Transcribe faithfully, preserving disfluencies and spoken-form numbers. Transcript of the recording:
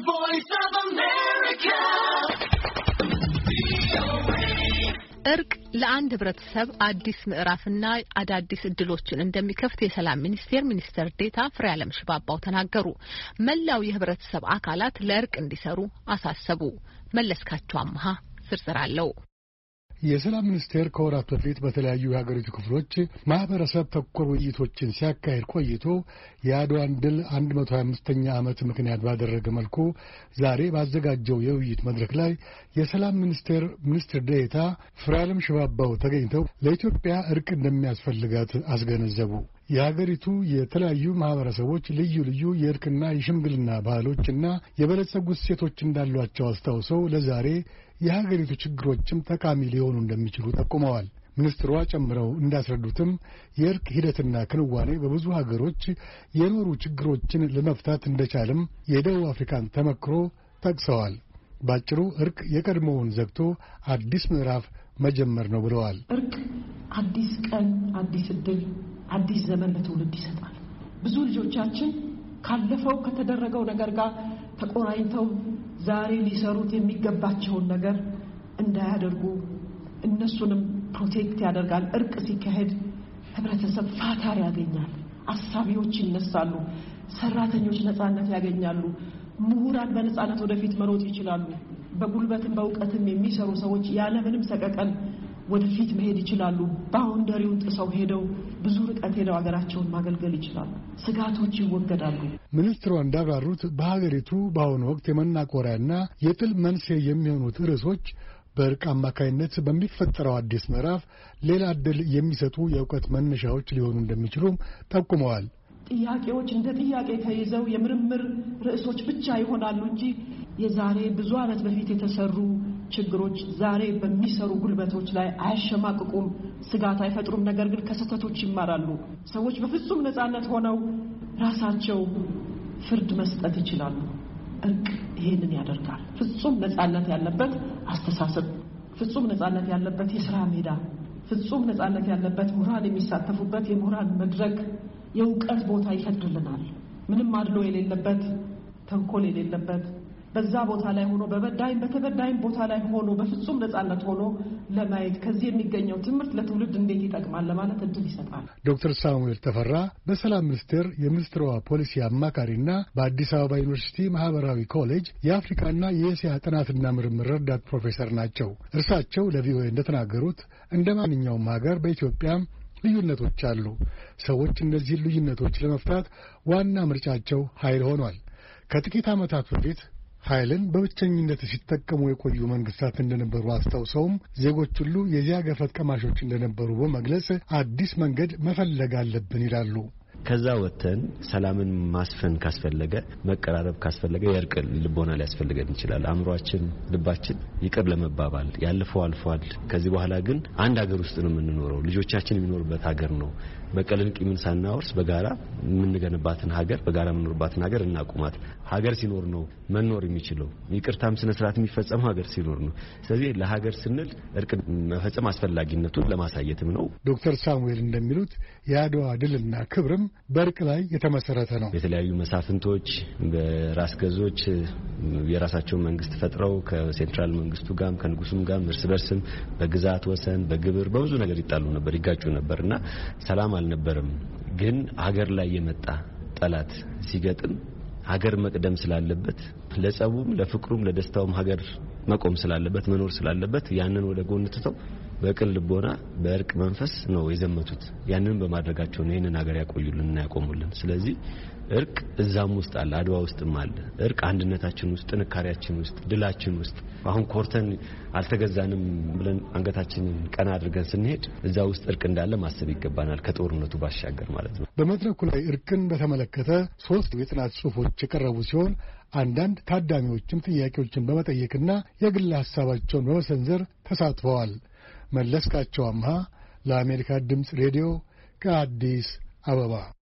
voice of America. እርቅ ለአንድ ህብረተሰብ አዲስ ምዕራፍና አዳዲስ እድሎችን እንደሚከፍት የሰላም ሚኒስቴር ሚኒስትር ዴኤታ ፍሬዓለም ሽባባው ተናገሩ። መላው የህብረተሰብ አካላት ለእርቅ እንዲሰሩ አሳሰቡ። መለስካቸው አምሃ ዝርዝር አለው። የሰላም ሚኒስቴር ከወራት በፊት በተለያዩ የሀገሪቱ ክፍሎች ማህበረሰብ ተኮር ውይይቶችን ሲያካሂድ ቆይቶ የአድዋን ድል አንድ መቶ ሃያ አምስተኛ ዓመት ምክንያት ባደረገ መልኩ ዛሬ ባዘጋጀው የውይይት መድረክ ላይ የሰላም ሚኒስቴር ሚኒስትር ዴኤታ ፍሬዓለም ሽባባው ተገኝተው ለኢትዮጵያ እርቅ እንደሚያስፈልጋት አስገነዘቡ። የሀገሪቱ የተለያዩ ማህበረሰቦች ልዩ ልዩ የእርቅና የሽምግልና ባህሎችና የበለጸጉ እሴቶች እንዳሏቸው አስታውሰው ለዛሬ የሀገሪቱ ችግሮችም ጠቃሚ ሊሆኑ እንደሚችሉ ጠቁመዋል። ሚኒስትሯ ጨምረው እንዳስረዱትም የእርቅ ሂደትና ክንዋኔ በብዙ ሀገሮች የኖሩ ችግሮችን ለመፍታት እንደቻለም የደቡብ አፍሪካን ተመክሮ ጠቅሰዋል። ባጭሩ እርቅ የቀድሞውን ዘግቶ አዲስ ምዕራፍ መጀመር ነው ብለዋል። እርቅ አዲስ ቀን፣ አዲስ እድል፣ አዲስ ዘመን ለትውልድ ይሰጣል። ብዙ ልጆቻችን ካለፈው ከተደረገው ነገር ጋር ተቆራኝተው ዛሬ ሊሰሩት የሚገባቸውን ነገር እንዳያደርጉ እነሱንም ፕሮቴክት ያደርጋል። እርቅ ሲካሄድ ህብረተሰብ ፋታ ያገኛል። አሳቢዎች ይነሳሉ። ሰራተኞች ነፃነት ያገኛሉ። ምሁራን በነፃነት ወደፊት መሮጥ ይችላሉ። በጉልበትም በእውቀትም የሚሰሩ ሰዎች ያለ ምንም ሰቀቀን ወደፊት መሄድ ይችላሉ። ባውንደሪውን ጥሰው ሄደው ብዙ ርቀት ሄደው ሀገራቸውን ማገልገል ይችላሉ። ስጋቶች ይወገዳሉ። ሚኒስትሯ እንዳብራሩት በሀገሪቱ በአሁኑ ወቅት የመናቆሪያና የጥል መንስኤ የሚሆኑት ርዕሶች በእርቅ አማካይነት በሚፈጠረው አዲስ ምዕራፍ ሌላ ዕድል የሚሰጡ የእውቀት መነሻዎች ሊሆኑ እንደሚችሉም ጠቁመዋል። ጥያቄዎች እንደ ጥያቄ ተይዘው የምርምር ርዕሶች ብቻ ይሆናሉ እንጂ የዛሬ ብዙ ዓመት በፊት የተሰሩ ችግሮች ዛሬ በሚሰሩ ጉልበቶች ላይ አያሸማቅቁም፣ ስጋት አይፈጥሩም። ነገር ግን ከስህተቶች ይማራሉ። ሰዎች በፍጹም ነፃነት ሆነው ራሳቸው ፍርድ መስጠት ይችላሉ። እርቅ ይሄንን ያደርጋል። ፍጹም ነፃነት ያለበት አስተሳሰብ፣ ፍጹም ነፃነት ያለበት የሥራ ሜዳ፣ ፍጹም ነፃነት ያለበት ምሁራን የሚሳተፉበት የምሁራን መድረክ የእውቀት ቦታ ይፈጥርልናል። ምንም አድሎ የሌለበት፣ ተንኮል የሌለበት በዛ ቦታ ላይ ሆኖ በበዳይም በተበዳይም ቦታ ላይ ሆኖ በፍጹም ነፃነት ሆኖ ለማየት ከዚህ የሚገኘው ትምህርት ለትውልድ እንዴት ይጠቅማል ለማለት እድል ይሰጣል። ዶክተር ሳሙኤል ተፈራ በሰላም ሚኒስቴር የሚኒስትሯ ፖሊሲ አማካሪና በአዲስ አበባ ዩኒቨርሲቲ ማህበራዊ ኮሌጅ የአፍሪካና የእስያ ጥናትና ምርምር ረዳት ፕሮፌሰር ናቸው። እርሳቸው ለቪኦኤ እንደተናገሩት እንደ ማንኛውም ሀገር በኢትዮጵያም ልዩነቶች አሉ። ሰዎች እነዚህን ልዩነቶች ለመፍታት ዋና ምርጫቸው ኃይል ሆኗል። ከጥቂት ዓመታት በፊት ኃይልን በብቸኝነት ሲጠቀሙ የቆዩ መንግስታት እንደነበሩ አስታውሰውም ዜጎች ሁሉ የዚያ ገፈት ቀማሾች እንደነበሩ በመግለጽ አዲስ መንገድ መፈለግ አለብን ይላሉ። ከዛ ወተን ሰላምን ማስፈን ካስፈለገ መቀራረብ ካስፈለገ የእርቅ ልቦና ሊያስፈልገን ይችላል። አእምሮአችን፣ ልባችን ይቅር ለመባባል ያለፈው አልፏል። ከዚህ በኋላ ግን አንድ ሀገር ውስጥ ነው የምንኖረው። ልጆቻችን የሚኖሩበት ሀገር ነው። በቀልን ቂምን ሳናወርስ በጋራ የምንገነባትን ሀገር በጋራ የምንኖርባትን ሀገር እናቁማት። ሀገር ሲኖር ነው መኖር የሚችለው። ይቅርታም ስነ ስርዓት የሚፈጸመው ሀገር ሲኖር ነው። ስለዚህ ለሀገር ስንል እርቅ መፈጸም አስፈላጊነቱን ለማሳየትም ነው። ዶክተር ሳሙኤል እንደሚሉት የአድዋ ድልና ክብርም በእርቅ ላይ የተመሰረተ ነው። የተለያዩ መሳፍንቶች በራስ ገዞች የራሳቸውን መንግስት ፈጥረው ከሴንትራል መንግስቱ ጋር ከንጉሱም ጋር እርስ በርስም በግዛት ወሰን በግብር በብዙ ነገር ይጣሉ ነበር፣ ይጋጩ ነበርና ሰላም አልነበረም። ግን ሀገር ላይ የመጣ ጠላት ሲገጥም ሀገር መቅደም ስላለበት ለጸቡም ለፍቅሩም ለደስታውም ሀገር መቆም ስላለበት መኖር ስላለበት ያንን ወደ ጎን ትተው በቅን ልቦና በእርቅ መንፈስ ነው የዘመቱት። ያንን በማድረጋቸው ነው ይሄንን ሀገር ያቆዩልንና ያቆሙልን። ስለዚህ እርቅ እዛም ውስጥ አለ፣ አድዋ ውስጥም አለ። እርቅ አንድነታችን ውስጥ፣ ጥንካሬያችን ውስጥ፣ ድላችን ውስጥ አሁን ኮርተን አልተገዛንም ብለን አንገታችንን ቀና አድርገን ስንሄድ እዛ ውስጥ እርቅ እንዳለ ማሰብ ይገባናል፣ ከጦርነቱ ባሻገር ማለት ነው። በመድረኩ ላይ እርቅን በተመለከተ ሶስት የጥናት ጽሑፎች የቀረቡ ሲሆን አንዳንድ ታዳሚዎችም ጥያቄዎችን በመጠየቅና የግል ሐሳባቸውን በመሰንዘር ተሳትፈዋል። መለስካቸው አምሃ ለአሜሪካ ድምፅ ሬዲዮ ከአዲስ አበባ